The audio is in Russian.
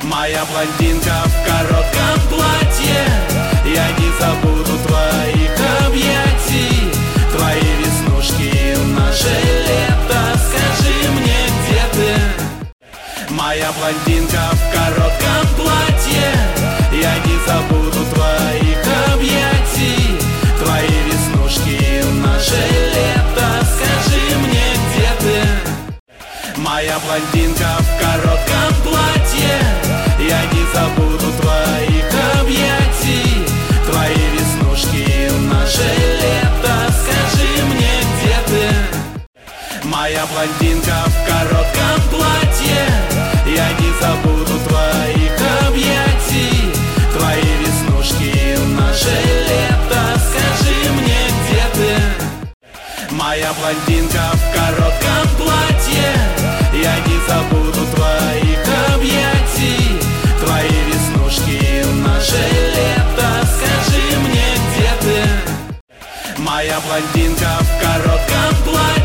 Моя блондинка в коротком платье, я не забуду твоих объятий, твои веснушки, наше лето. Скажи мне, где ты? Моя блондинка в коротком платье, я не забуду твоих объятий, твои веснушки, наше лето. Скажи мне, где ты? Моя блондинка в коротком платье, я не забуду твоих объятий, твои веснушки, наше лето. Скажи мне, где ты? Моя блондинка в коротком платье, я не забуду твоих объятий, твои веснушки, наше лето. Скажи мне, где ты? Моя блондинка в коротком платье, я не забуду твоих объятий, твои веснушки, наше лето. Скажи мне, где ты? Моя блондинка в коротком платье.